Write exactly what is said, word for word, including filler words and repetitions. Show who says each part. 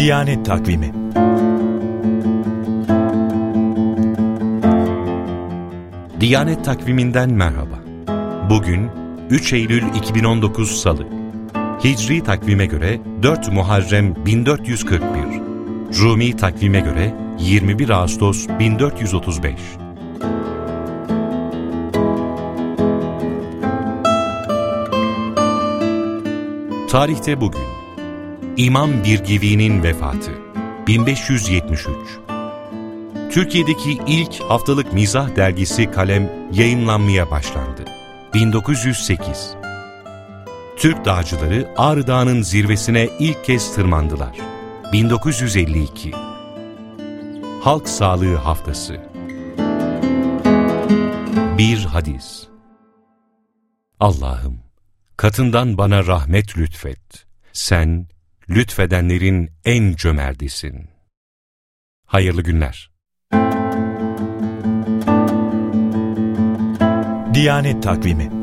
Speaker 1: Diyanet Takvimi.
Speaker 2: Diyanet Takvimi'nden merhaba. Bugün üç Eylül iki bin on dokuz Salı. Hicri takvime göre dört Muharrem bin dört yüz kırk bir. Rumi takvime göre yirmi bir Ağustos bin dört yüz otuz beş. Tarihte bugün İmam Birgivi'nin vefatı bin beş yüz yetmiş üç. Türkiye'deki ilk haftalık mizah dergisi Kalem yayınlanmaya başlandı bin dokuz yüz sekiz. Türk dağcıları Ağrı Dağı'nın zirvesine ilk kez tırmandılar bin dokuz yüz elli iki. Halk Sağlığı Haftası. Bir hadis. Allah'ım, katından bana rahmet lütfet. Sen, lütfedenlerin en cömertisin. Hayırlı günler.
Speaker 1: Diyanet Takvimi.